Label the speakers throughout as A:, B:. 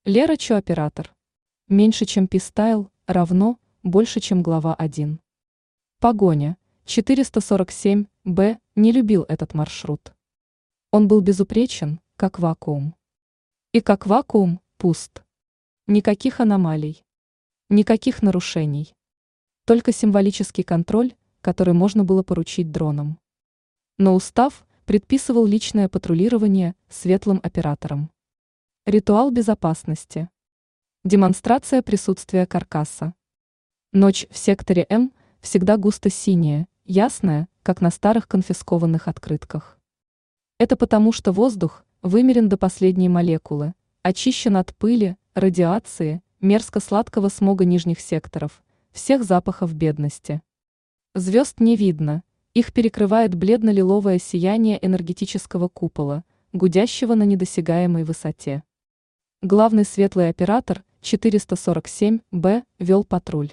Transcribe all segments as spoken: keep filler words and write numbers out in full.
A: Лера Чо оператор. Меньше, чем Пи-стайл, равно больше, чем глава один. Погоня. четыреста сорок семь бэ не любил этот маршрут. Он был безупречен, как вакуум. И как вакуум, пуст. Никаких аномалий. Никаких нарушений. Только символический контроль, который можно было поручить дронам. Но устав предписывал личное патрулирование светлым операторам. Ритуал безопасности. Демонстрация присутствия каркаса. Ночь в секторе М всегда густо-синяя, ясная, как на старых конфискованных открытках. Это потому, что воздух вымерен до последней молекулы, очищен от пыли, радиации, мерзко-сладкого смога нижних секторов, всех запахов бедности. Звезд не видно, их перекрывает бледно-лиловое сияние энергетического купола, гудящего на недосягаемой высоте. Главный светлый оператор четыреста сорок семь бэ вел патруль.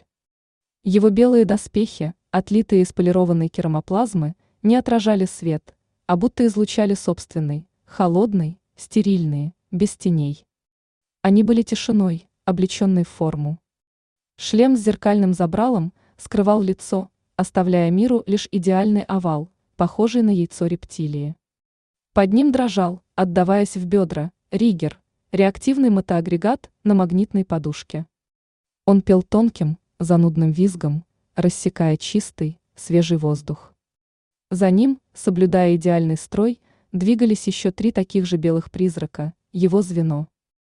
A: Его белые доспехи, отлитые из полированной керамоплазмы, не отражали свет, а будто излучали собственный, холодный, стерильные, без теней. Они были тишиной, облеченной в форму. Шлем с зеркальным забралом скрывал лицо, оставляя миру лишь идеальный овал, похожий на яйцо рептилии. Под ним дрожал, отдаваясь в бедра, Риггер, реактивный мотоагрегат на магнитной подушке. Он пел тонким, занудным визгом, рассекая чистый, свежий воздух. За ним, соблюдая идеальный строй, двигались еще три таких же белых призрака, его звено.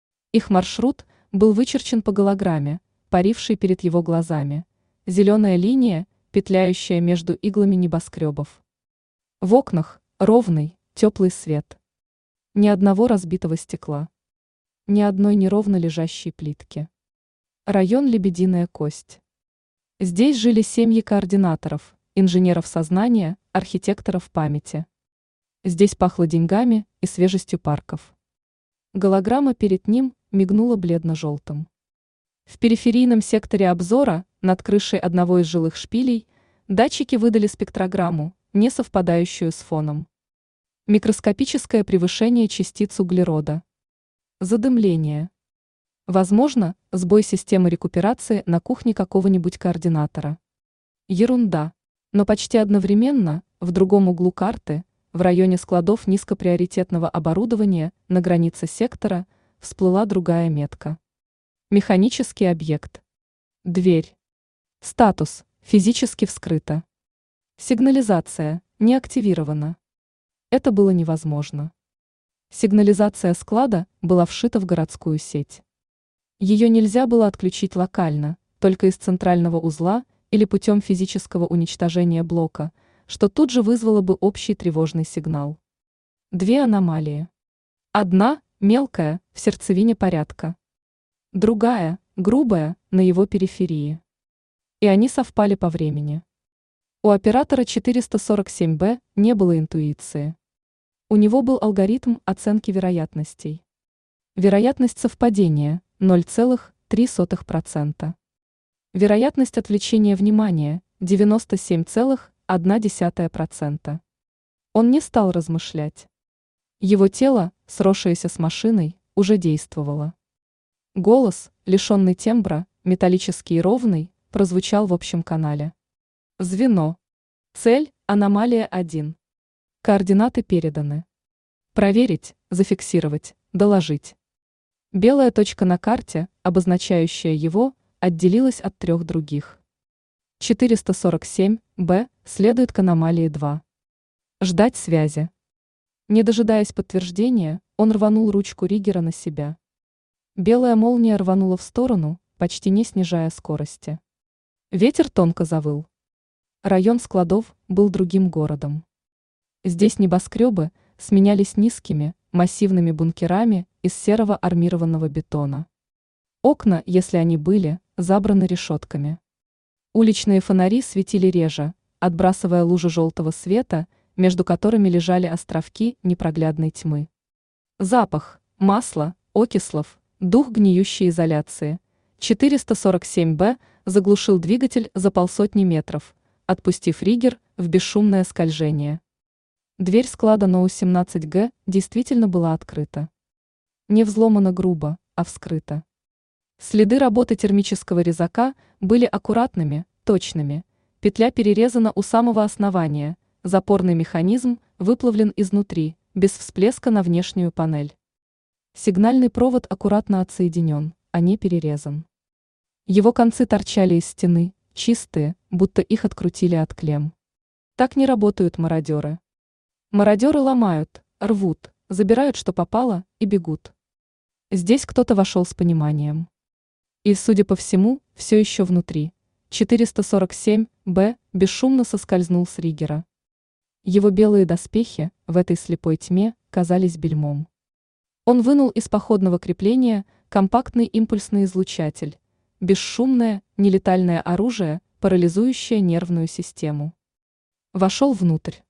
A: Их маршрут был вычерчен по голограмме, парившей перед его глазами. Зеленая линия, петляющая между иглами небоскребов. В окнах ровный, теплый свет. Ни одного разбитого стекла. Ни одной неровно лежащей плитки. Район «Лебединая кость». Здесь жили семьи координаторов, инженеров сознания, архитекторов памяти. Здесь пахло деньгами и свежестью парков. Голограмма перед ним мигнула бледно-желтым. В периферийном секторе обзора, над крышей одного из жилых шпилей, датчики выдали спектрограмму, не совпадающую с фоном. Микроскопическое превышение частиц углерода. Задымление. Возможно, сбой системы рекуперации на кухне какого-нибудь координатора. Ерунда. Но почти одновременно, в другом углу карты, в районе складов низкоприоритетного оборудования на границе сектора, всплыла другая метка. Механический объект. Дверь. Статус. Физически вскрыто. Сигнализация. Не активирована. Это было невозможно. Сигнализация склада была вшита в городскую сеть. Ее нельзя было отключить локально, только из центрального узла или путем физического уничтожения блока, что тут же вызвало бы общий тревожный сигнал. Две аномалии. Одна, мелкая, в сердцевине порядка. Другая, грубая, на его периферии. И они совпали по времени. У оператора четыреста сорок семь бэ не было интуиции. У него был алгоритм оценки вероятностей. Вероятность совпадения – ноль целых три сотых процента. Вероятность отвлечения внимания – девяносто семь целых одна десятая процента. Он не стал размышлять. Его тело, сросшееся с машиной, уже действовало. Голос, лишенный тембра, металлический и ровный, прозвучал в общем канале. Звено. Цель – аномалия один. Координаты переданы. Проверить, зафиксировать, доложить. Белая точка на карте, обозначающая его, отделилась от трех других. четыреста сорок семь бэ следует к аномалии два. Ждать связи. Не дожидаясь подтверждения, он рванул ручку Риггера на себя. Белая молния рванула в сторону, почти не снижая скорости. Ветер тонко завыл. Район складов был другим городом. Здесь небоскребы сменялись низкими, массивными бункерами из серого армированного бетона. Окна, если они были, забраны решетками. Уличные фонари светили реже, отбрасывая лужи желтого света, между которыми лежали островки непроглядной тьмы. Запах, масло, окислов, дух гниющей изоляции. четыреста сорок семь бэ заглушил двигатель за полсотни метров, отпустив Риггер в бесшумное скольжение. Дверь склада ноу семнадцать гэ действительно была открыта. Не взломана грубо, а вскрыто. Следы работы термического резака были аккуратными, точными, петля перерезана у самого основания, запорный механизм выплавлен изнутри, без всплеска на внешнюю панель. Сигнальный провод аккуратно отсоединен, а не перерезан. Его концы торчали из стены, чистые, будто их открутили от клемм. Так не работают мародеры. Мародеры ломают, рвут, забирают, что попало, и бегут. Здесь кто-то вошел с пониманием. И, судя по всему, все еще внутри. четыреста сорок семь Б бесшумно соскользнул с риггера. Его белые доспехи в этой слепой тьме казались бельмом. Он вынул из походного крепления компактный импульсный излучатель, бесшумное, нелетальное оружие, парализующее нервную систему. Вошел внутрь.